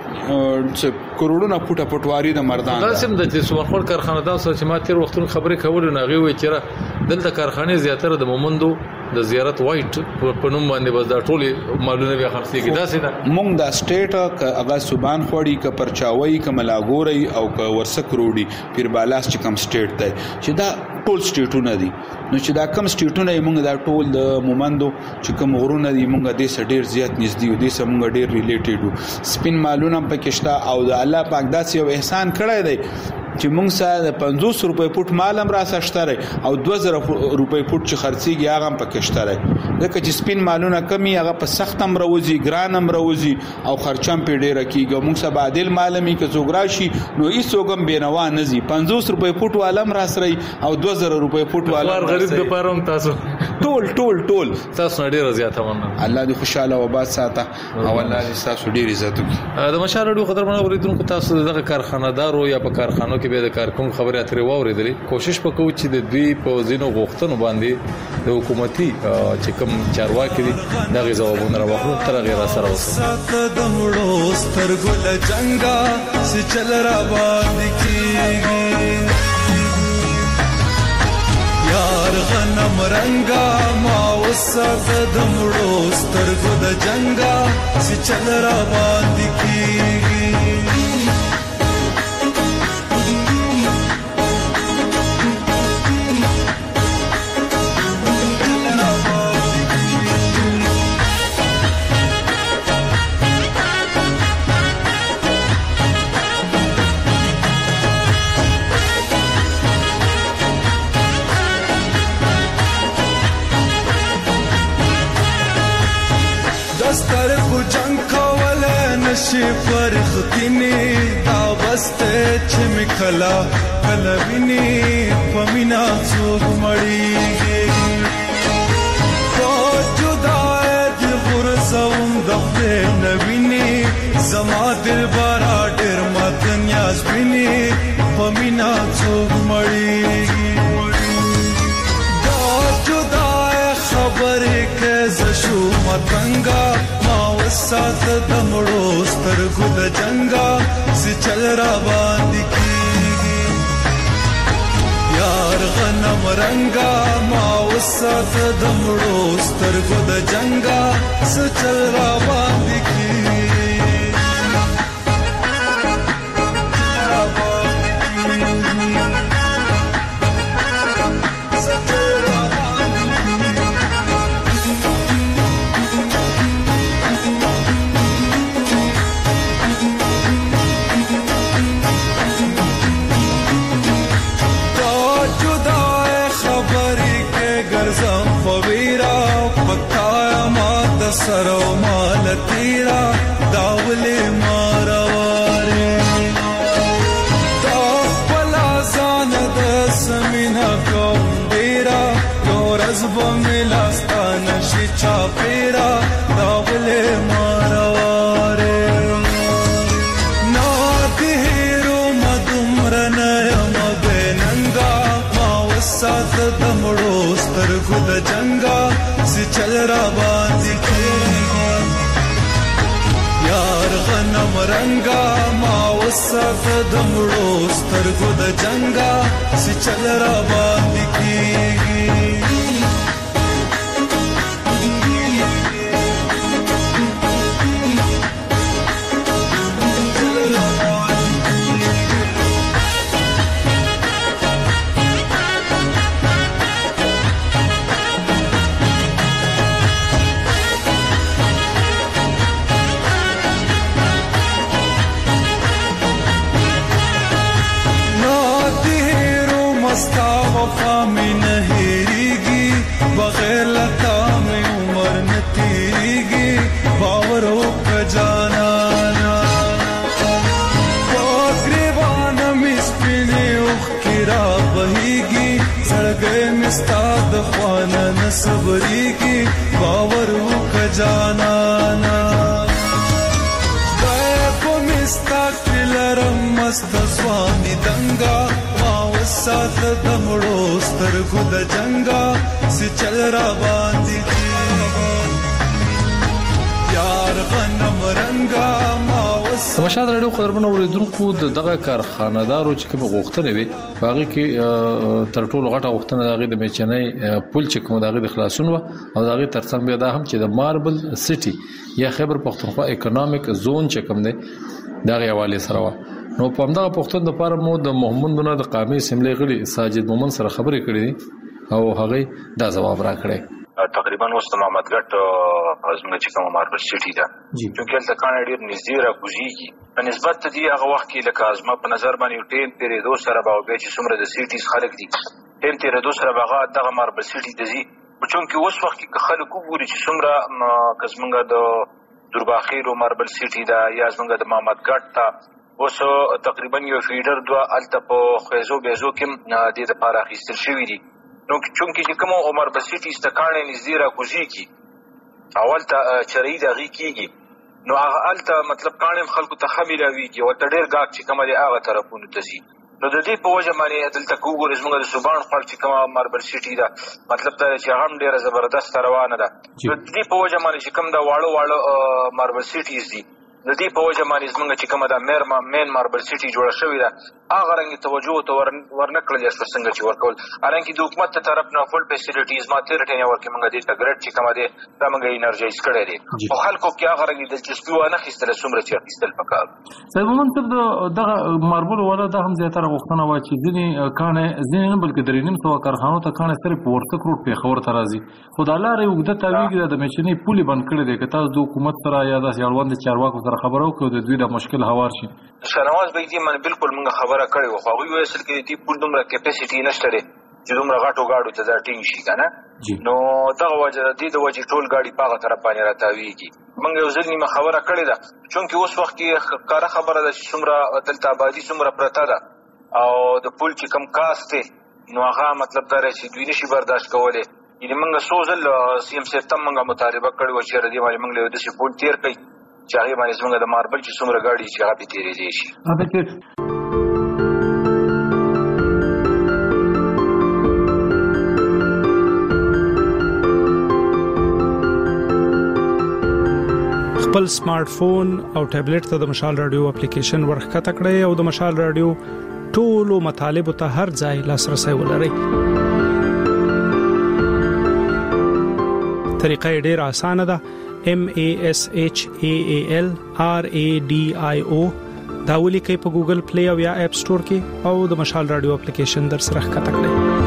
کروڑونه پټه پټواري د مردان دا سم د سومرخور کارخانه دا چې ما تیر وختونو خبرې کولې نه غوي چې دلته کارخانه زیاتره د مومندو د زیارت وایټ په نوم باندې بس دا ټول مالونه بیا خرڅيږي دا څه ده مونږ دا سټیټ ک هغه سبان خوړی ک پرچاوي ک ملاګوري او ک ورسک روډي پیر بالاس چې کم سټیټ دی چې دا ټول سټیټونه دي نو چې دا کم سټیټونه مونږ دا ټول د مومندو چې کوم غرونه دي مونږ د سډیر زیات نږدې او د سمونږ ډیر ریلیټډ سپین مالونه پکښتا او د الله پاک داسې یو احسان کړی دی چې مونږ سره د پنځوس روپۍ فوټ مالم را سشتره او دوه زره روپۍ فوټ چې خرڅيږي هغه هم پکښتره ځکه چې سپین مالونه کمی هغه په سختم روزي ګرانم روزي او خرچم په ډیره کیږي مونږ سره عادل مالمي که زوګراشي نو هیڅوګم بینوا نه زی پنځوس روپۍ فوټ والم را سره او دوه زره روپۍ فوټ والم غریب د پاروم تاسو ټول ټول ټول تاسو ډیر زیاته ونه الله دې خوشاله و باد ساته او الله دې تاسو ډیر عزت وکړي د مشال ډو خطر باندې اوریدونکو تاسو دغه کارخانه‌دارو یا په کارخانو کې به د کارکوم خبره اترې واورېدلې کوشش وکړو چې د دوی په ځینو غوښتنو باندې د حکومتي چې کوم چارواکي دي دغه ځوابونه راوړو تر غیر سره وسه د مړو سترګو له جنگا چې چل را باندې کیږي یار غنم رنگا ما وسه د مړو سترګو د جنگا چې چل را باندې کیږي دستر کو جنگ کوله نشي فرختني دا بسته چې مخلا کلویني پمینا څوک مړیږي تو جدای د غرزوم د خپل نویني زما دل بارا ډیر ماتنیاز بیني پمینا څوک مړیږي دا جدای خبره کې زشو متنګا ما وسات د مړو سترګو د جنگا سي چل را باندې کیږي یار غنم رنگا ما وسات د مړو سترګو د جنگا سي چل را باندې کیږي سرو مال تیرا داوله مارواره دا پلا زان د سمینا کوم ډیرا ګورز بملاستان شي چا پیرا داوله مارواره نا دهرو مدمرن یم بننګا ما وسات د مړو سترګو د جنگا سي چل را باندې یار غنم رنگا ما وسات د مړو سترګو د جنگا سي چل را باندې کیږي وفا میں نہیریگی بغیر لتا میں عمر نہ تیریگی باوروں کا جانانا گریبان مسپنے اخکرا بہیگی سڑگے مستاد خوانا نصبریگی باوروں کا جانانا غیب مستقل رمست سوانی دنگا سات د مړو سترګو د جنگا سي چل را باندې کیږي یار غنم رنگا ما وس مشهد راډیو خبرونه اوریدونکو د دغه کارخانه‌دارو چې کوم غوښتنې وي هغه کې تر ټولو غټه غوښتنه دغه د میچنۍ پل چې کوم دغه د خلاصون و او دغه ترڅنګ بیا دا هم چې د ماربل سټي یا خیبر پختونخوا اکونومیک زون چې کوم دی دغه حواله سره و نو په همدغه پښتون د لپاره مو د محمد بن د قامي سیملې غړي ساجد مومن سره خبرې کړې او هغه دا جواب راکړی تقریبا اوس د محمد ګټ ازمنه چې کوم ماربل سټي ده چې کله کانه ډیر نږدې را کوزيږي په نسبت ته دی هغه وخت کې لکه ازمه په نظر باندې ټیم پیری دو سره باو به چې څومره د سټیز خلک دي ټیم پیری دو سره باغه دغه ماربل سټي دزي په چون کې اوس وخت کې خلک وګوري چې څومره قسمنګه د درباخیر او ماربل سټي ده یا څنګه د محمد ګټ ته اوس تقریبا یو فیډر دوه الته په خوځو بيزو کې د دې لپاره اخیستل شوی دي نو چونکی چې کوم عمر بسيتي استکانې نږدې را کوزي کی اول ته چرې دغې کیږي نو هغه الته مطلب کانم خلکو ته خمیلاویږي او ته ډېر غاک چې کومه دی هغه طرفونو ته سي نو د دې په وجه باندې دلته کوګور زموږ د سوبان خپل چې کومه ماربل سټي ده مطلب دا چې هغه ډېر زبردست روانه ده د دې په وجه باندې چې کوم دا واړو واړو ماربل سټیز دي د دې په وجه باندې زموږ چې کومه دا مېرما مین ماربل سټي جوړه شوې ده هغه رنګ توجه ته ورنکړل یا څنګه چې ورکول الانکه د حکومت ته طرف نه فول فیسیلیټیز ماته رټنه ورکې موږ دې ته ګریډ چې کومه دې دا موږ انرژایز کړی دي او خلکو کې هغه رنګ د جسپو نه خستل سمره چې خستل پکار سبب منتب دغه ماربل ولا د هم زیاتره غوښتنه وا چې ځینې کانه ځینې نه بلکې درې نیم سو کارخانو ته کانه سره پورته کروټ په خبر ته راځي خدای لاره یو د تاویګ د میچنې پولی بند کړی دی که تاسو د حکومت سره یا د یاړوند چارواکو سره خبرو کوو د دوی د مشکل هوار شي شنواز به دې من بالکل موږ خبره کړې وو خو وی اصل کې دې پول دومره کیپاسټي نشته لري چې دومره غاټو غاډو ته ځټینګ شي کنه نو دا وجه دې د وجه ټول غاډي پاغه طرف باندې راتاویږي موږ یو ځل نیمه خبره کړې ده چونکه اوس وخت کې کار خبره ده چې څومره دلته آبادی څومره پرته ده او د پول چې کم کاسته نو هغه مطلب دا چې دوی نشي برداشت کولای یعنی موږ سوزل سیم سیستم موږ مطالبه کړو چې ردی باندې موږ له دې پول تیر کړي چې هغه باندې څنګه د ماربل چې څومره غاډي چې هغه به تیرې شي هغه کې خپل سمارټ فون او ټابلیټ ته د مشال رادیو اپلیکیشن ورخکته کړئ او د مشال رادیو ټولو مطالب ته هر ځای لاسرسي ولرئ. طریقه ډېر اسانه ده. M A S H A A L R A D I O دا ولیکئ په ګوګل پلی او یا اپ سٹور کې او د مشال رادیو اپلیکیشن در سره ښکته کړئ.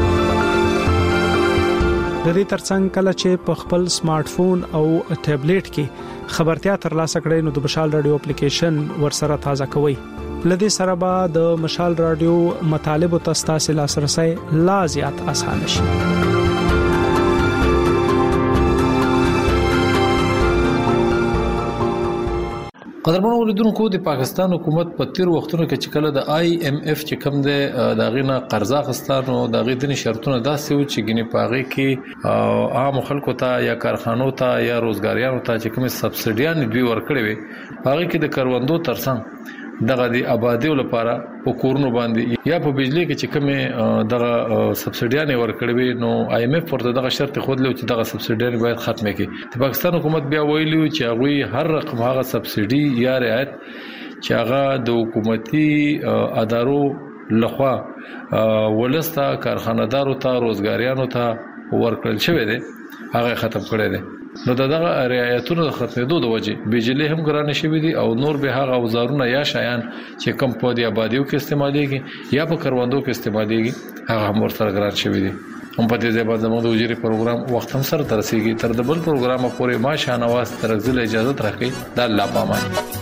د دې ترڅنګ کله چې په خپل سمارټ فون او ټابلیټ کې خبرتیا ترلاسه کړئ نو د مشال رادیو اپلیکیشن ورسره تازه کوئ. لدې سره به د مشال رادیو مطالب او تاسو لاسرسي لا زیات اسانه شي. قدرمنو اوریدونکو د پاکستان حکومت په تیر وختونو کې چې کله د آی ایم اف چې کوم د داغینه قرضه غستانو د غیدنی شرطونه داسې و چې ګنې پاغي کې عام خلکو ته یا کارخانو ته یا روزګاریانو ته چې کوم سبسډیان دوی ورکړي وي پاغي کې د کروندو ترڅنګ دغه د آبادی لپاره په کورونو باندې یا په بجلی کې چې کوم دغه سبسډیان ورکړي وي نو آی ایم اف ورته دغه شرط خود له چې دغه سبسډیان باید ختمه کړي. د پاکستان حکومت بیا ویلي چې هغه هر رقم هغه سبسډي یا رعایت چې هغه د حکومتي ادارو لخوا ولسته کارخانه‌دارو ته روزګاریانو ته ورکړل شوی دی هغه ختم کړی دی. نو دغه رعایتونو د ختمېدو د وجې بجلی هم ګرانه شوې دي او نور به هغه اوزارونه یا شایان چې کم په دی آبادیو کې استعمالېږي یا په کروندو کې استعمالېږي هغه هم ورسره ګران شوې دي. هم په دې ځای باندې زموږ د وزیر پروګرام وخت هم سره ترسيږي تر د بل پروګرام پورې ما شانواز ترغزل اجازه راکړي د الله پامان.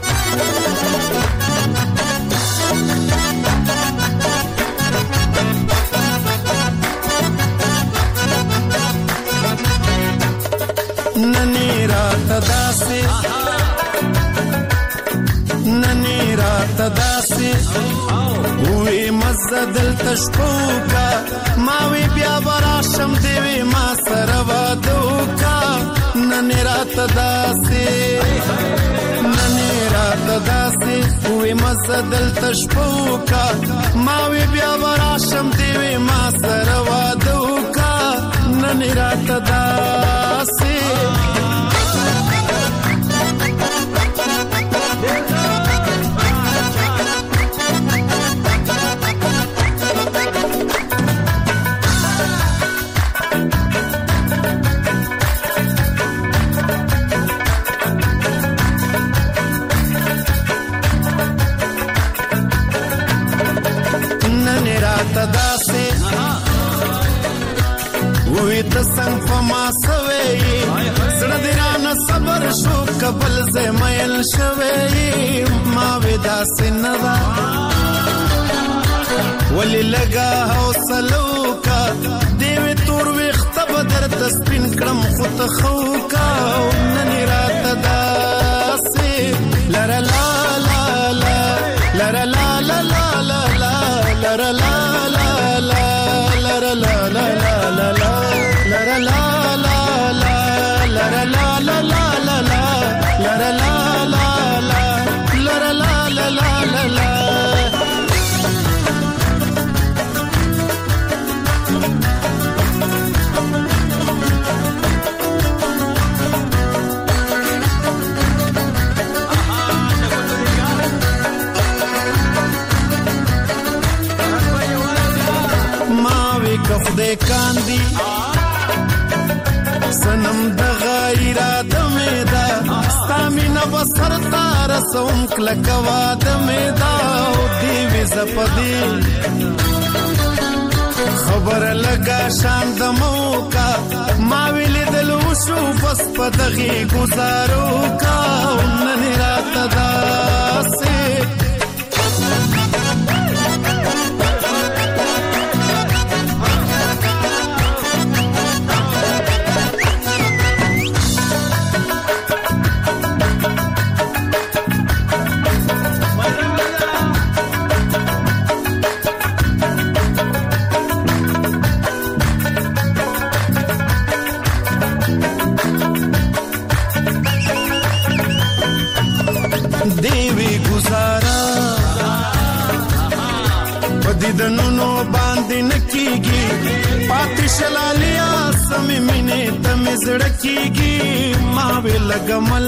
ننی رات داسې ننی رات داسې وې مزدل تشپوکا ما وی بیا براشم دی وی ما سره وادوکا ننی رات داسې ننی رات داسې وې مزدل تشپوکا ما وی بیا براشم دی وی ما سره وادوکا ننی رات داسې راته داسې وې ته څنګ په ما سوې زړه دې رانه صبر شو کبل زه مایل شوې ما وې داسې نه ده ولې لګا حوصله وکړه دې وې تور ویښته به درته سپین کړم خو ته ښه وکړه نن یې راته داسې لره لا لا لا لره لا لا لا لا لا لره لا لا لا لره لا لا لا لا لا لره لا لا لا لره لا لا لا لا لا لره لا لا لا لره لا لا لا لا لا کف دې کاندي سنم د غیرا د میدا ستامینا بسر تار سوم کلکوا د میدا او دی وی زپدی خبر لگا شام د موکا ما ویل دلو شو بس پدغي گزارو کا نن رات داسه دنونو باندې نکیږي پاتې شلالیا سمې مینې ته مې زړه کیږي ما وی لګمل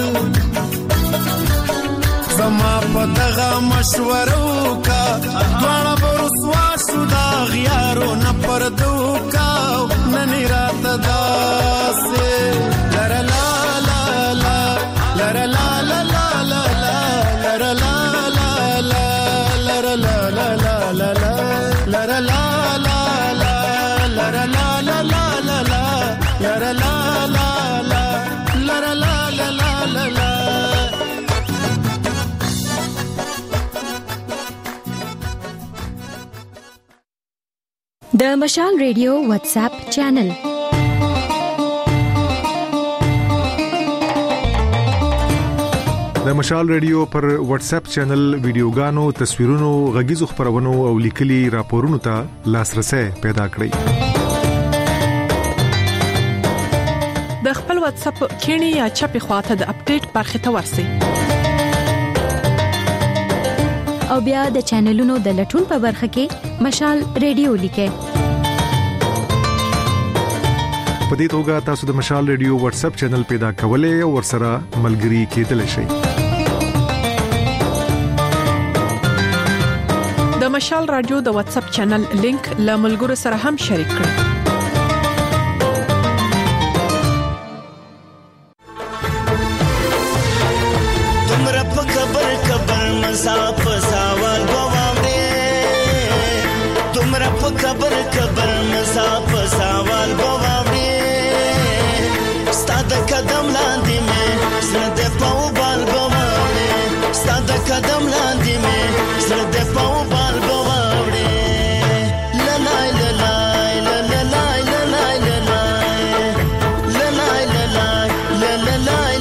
زما په دغه مشوره وکا دواړه به رسوا شو دا غیارو نه پردو کا نن راته داسې لره لا لا لا لره لا لا لا لا لره لا لا لا لره لا لا لا لا لره لا لا لا لره لا لا لا لا لره لا لا لا لره لا لا لا لا لا د مشال ریډیو واتس اپ چینل د مشال ریډیو پر واتس اپ چینل ویډیوګانو تصویرونو غږیزو خبرونو او لیکلي راپورونو ته لاسرسي پیدا کړئ د خپل واتس اپ کینی یا چپی خواته د اپډیټ برخه ته ورسئ او بیا د چینلونو د لټون په برخه کې مشال ریډیو لیکئ په دې توګه تاسو د مشال ریډیو واتس اپ چینل پیدا کولای او ورسره ملګري کېدلی شئ د مشال رادیو د واتس اپ چینل لینک له ملګرو سره هم شریک کړئ تمره په خبر خبر مساف سوال غواړې تمره په خبر خبر مساف سوال غواړې ستاد قدم لاندې مې زړه دې په بال غواړې ستاد قدم لاندې مې زړه دې په بال غواړې لای لای لای لای لای لای لای لای لای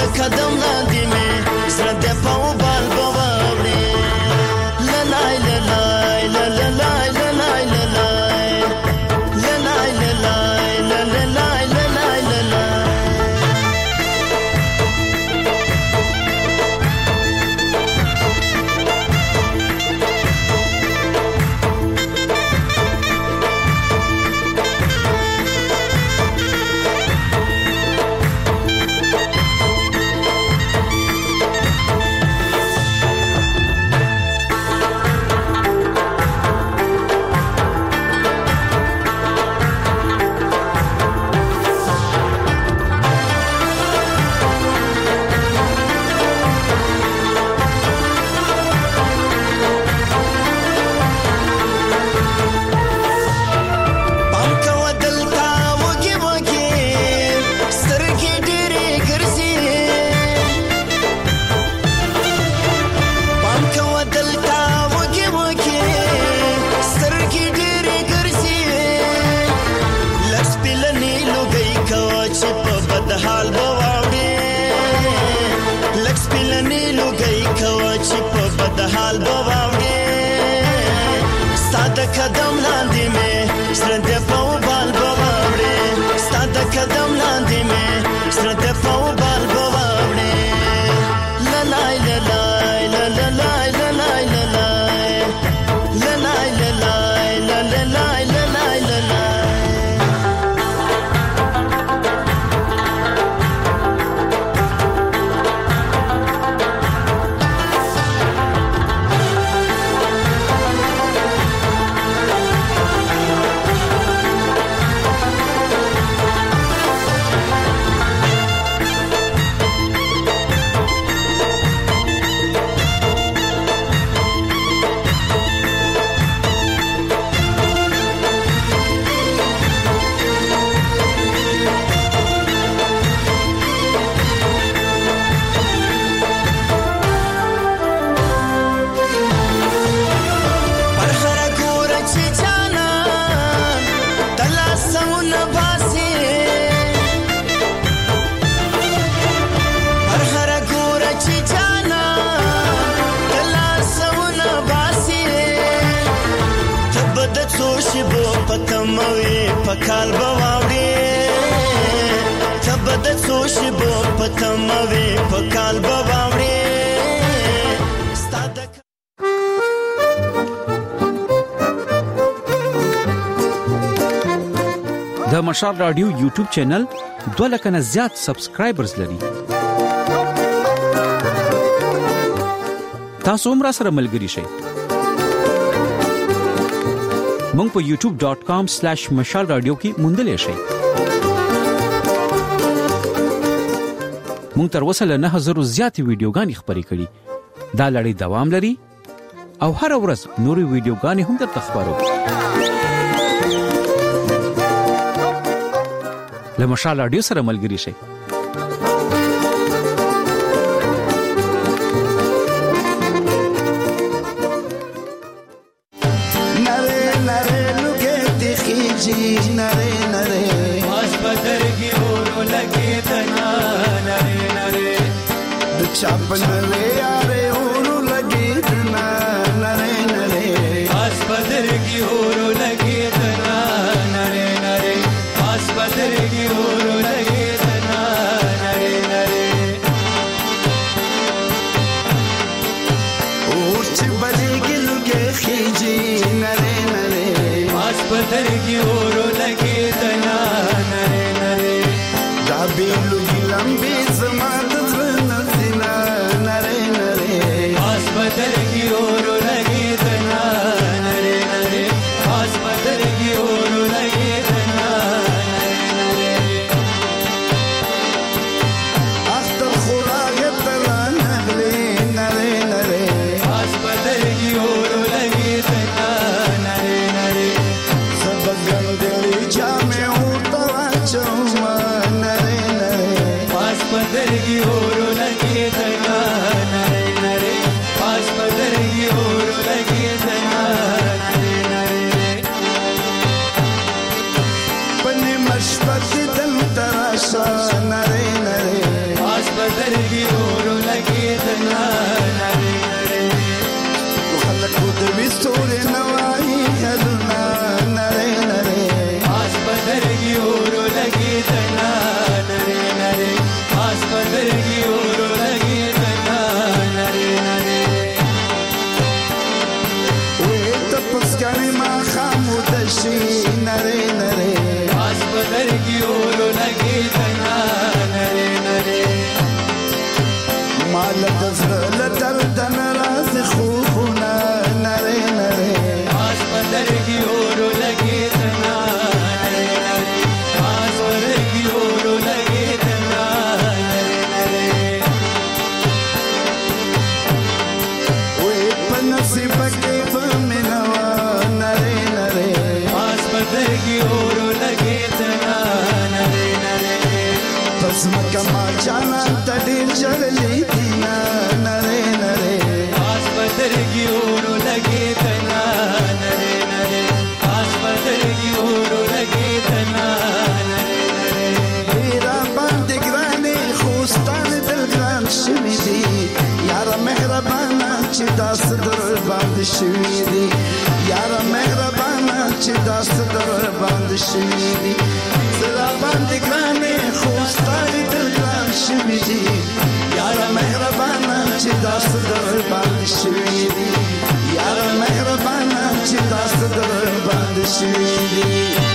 قدم لاندې مې زړه د پاو بال بواوړې لای لای لای لای لای لای لای قدم لاندې مې زړه د پاو بال بواوړې ستاسو قدم لاندې مې زړه د پاو بال بواوړې لای لای لای لای لای لای لای لای لای پتموي پکال بواوړي تبد څوشي بو پتموي پکال بواوړي د مشال رادیو یوټیوب چینل دوه لک نه زیات سبسکرایبرز لري. تاسو هم را سره ملګري شئ. مونږ په یوټیوب ډاٹ کام سلیش مشال رادیو کې موندلې شئ. مونږ تر اوسه له نه هزار زیاتې ویډیوګانې خپرې کړې. دا لړۍ دوام لري او هر ورځ نورې ویډیوګانې هم درته خپرو. له مشال رادیو سره ملګري شئ. चापन ले यारे ओरो लगे तना नरे नरे आस बदर की ओरो लगे तना नरे नरे आस बदर की ओरो लगे तना नरे नरे ओच बदर की लुगे खींची नरे नरे आस बदर की ओरो लगे तना नरे नरे दाबी लुगी लंबी समात बदर की ओर लगे तना नरे नरे आस बदर की ओर लगे तना नरे नरे अख्तर खुदा के तला नगले नरे नरे आस बदर की ओर लगे तना नरे नरे सब गंदली जामे उतरा चौमा नरे नरे आस बदर की ओर लगे तना नरे नरे आस बदर की ओर लगे तना नरे नरे شي نره نره آس بدر کی اورو لګي تنا نره نره مال دزر لتر دن راز خوبنا نره نره آس بدر کی اورو لګي تنا نره نره آس بدر کی اورو لګي تنا نره نره وې پنصیب کې فمنوا نره نره آس بدر کی اورو لګي تنا نره نره پس مکه ما جانا تډیر جړلې دینا نره نره آس بدر کی اورو لګي تنا نره نره آس بدر کی اورو لګي تنا نره نره ډیرا باندې ګرانې خوستان دل ګران شوي دي یار مهربانا چې داس در باندې شوي دي یار مهربانا چې داس در باندې شوي دي زرا باندې ګرانې خوستان دل ګران شوي دي یار مهربانا چې داس در باندې شوي دي یار مهربانا چې داس در باندې شوي دي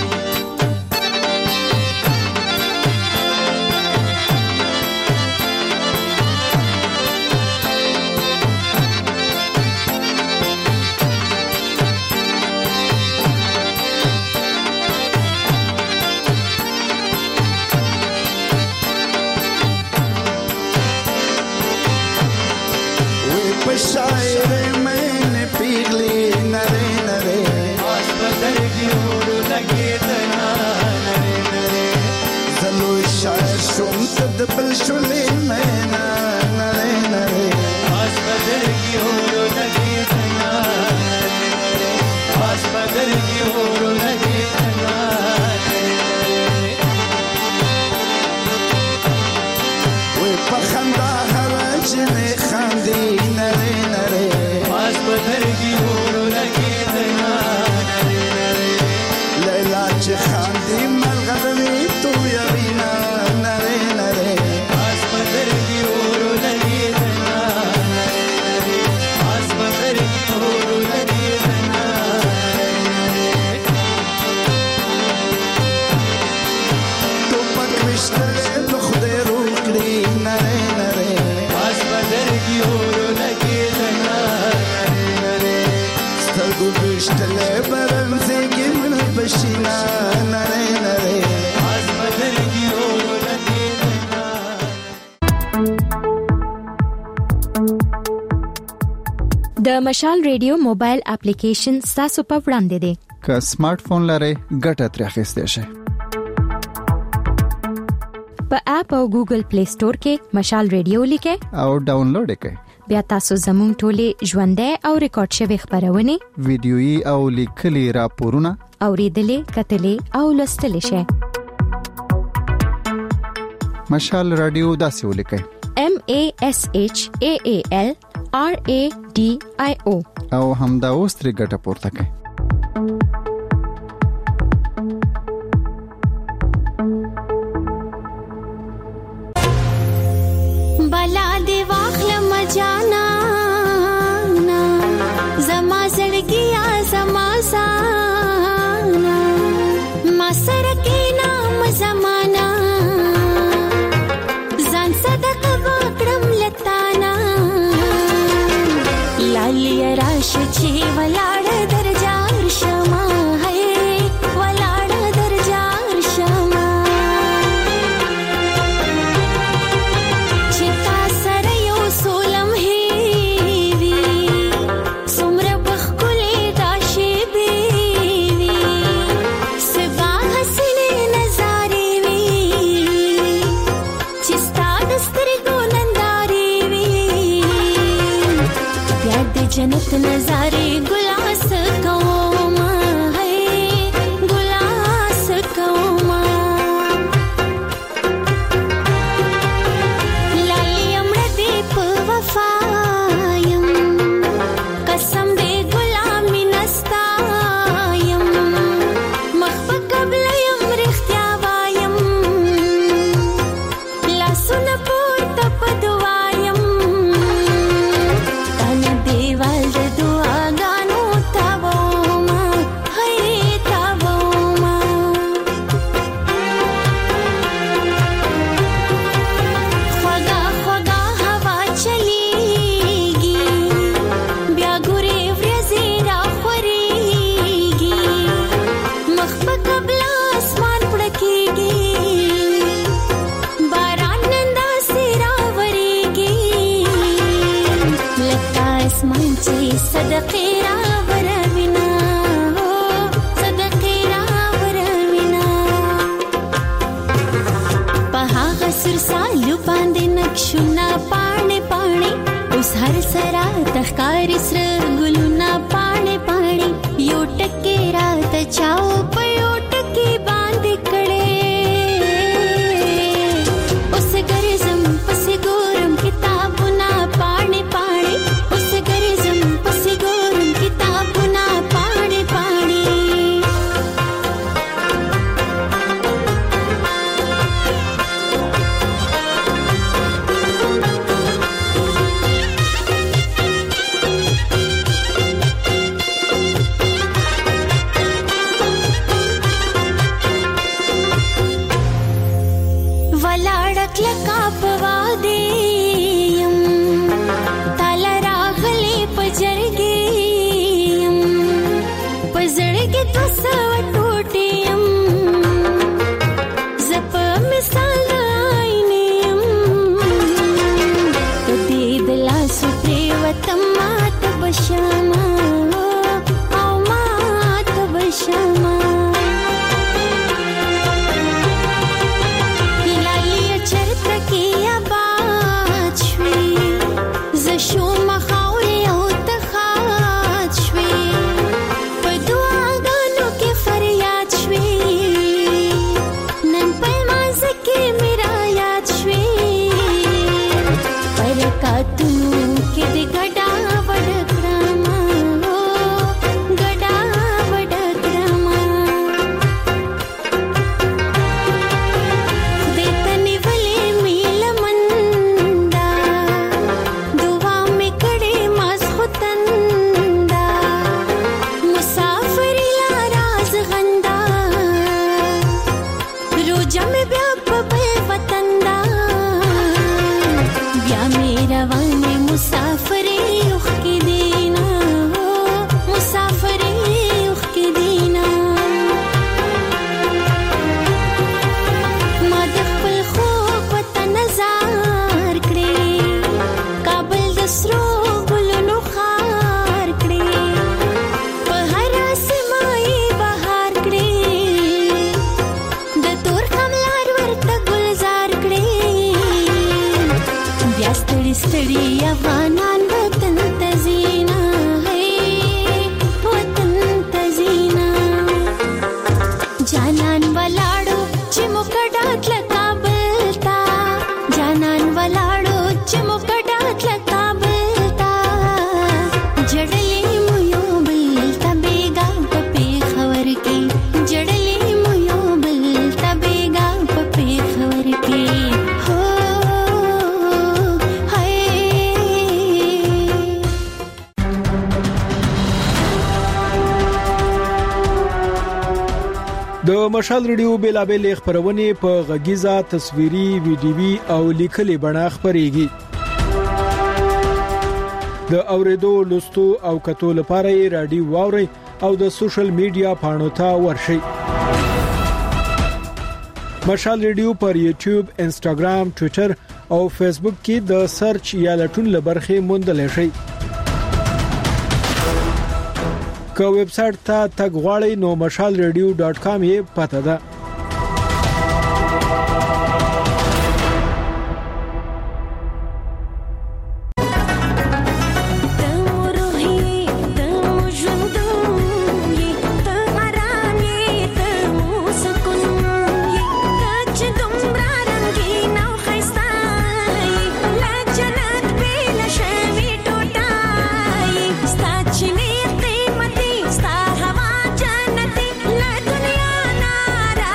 शायर मैंने पीगली नरे नरे आस बदर की ओर लगे तना नरे नरे जलो शायर शुम तदबल शुले मैना नरे नरे आस बदर की ओर लगे तना नरे नरे आस बदर की ओर लगे तना नरे नरे वे पखंदा हरज ने खांदी नरे नरे आस बदर की ओर लगे तना नरे नरे लैला च खांदी मलगदवी तू यबीना नरे नरे आस बदर की ओर लगे तना नरे नरे आस बदर की ओर लगे तना नरे नरे तो पकविश्तले बखुदे रोकड़ी नरे नरे आस बदर की ओर लगे तना नरे नरे سترګو وشتله برمزه کې من بشینا نره نره आस बदर की ओर लगे तना د مشال ریډیو موبایل اپلیکیشن تاسو په وړاندې دی که سمارټ فون لرئ ګټه ترې اخیستئ شئ په اپ او ګوګل پلی سٹور کې مشال ریډیو لیکه او ډاونلوډ کړئ بیا تاسو زموږ ټولې ژوندۍ او ریکارډ شوی خبرونه ویډیويي او لیکلي راپورونه اوریدلې کتلې او لوستلې شئ مشال رادیو داسې ولیکئ M A S H A A L R A D I O او همدا اوس ترې ګټه پورته کړئ بلا دی واخلم جانا نا زما زړګیا زما زانا ما سره کې نام زمانہ ځان صدق وکړم لتانا لالی راش چې ولاړ درجا سترګې دوه سوه ټوټې یم زه په مثال د آینې یم د دې د لاسو پرېوتم ماته به شمه او ماته به شمه هیلالې چرته کې آباد شوې زه شومه خاورې او ته ښاد شوې په دعاګانو کې فریاد شوې نن په لمانځه کې مې رایاد شوې برکاتونو کې دې ګډا وډ کړمه ګډا وډ کړمه خدای ته نیولې مې لمندا دعا مې کړې ماسخوتندا مسافر لا راز غندا روجا مې بیا په بل وطن دا بیا مې روانې مسافرې اوښ کې دینا مسافرې اوښ کې دینا ما د خپل خوږ وطن نظر کړې کابل د سرو ګلونو ښار کړې په هره سیمه یې بهار کړې د تور خملار ورته ګلزار کړې بیا ستړي ستړي افغانان وطن ته ځینا هی وطن ته ځینا جانان ولاړو چې موږ ډاټله کابل ته جانان ولاړو چې موږ ډاټله کابل ته جړلې مو یو بل ته بیګا په پېښور کې جړلې مو یو بل ته بیګا په پېښور کې هو هاي د مشال ریډیو بیلابل خبرونه په غږیزه تصویري ویډیوي او لیکلي بڼه خبريږي د اوریدو لوستو او کتو لپاره رادیو واوري او د سوشل میډیا پاڼو ته ورشي مشال ریډیو پر یوټیوب انسټاګرام ټوئیټر او فیسبوک کې د سرچ یا لټون لبرخه موندل شي که ویب سټ ته تګ غواړئ نو مشال ریډیو ډاټ کام یې پته ده sta hava jannati la dunya nara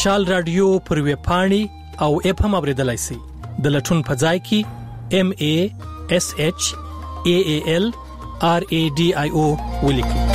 مشال رادیو پر ویب پاڼې او اپ هم اوریدلای شئ. د لټون په ځای کې ام ا اس اچ ا ا ال ار ا ډي آی او ولیکئ.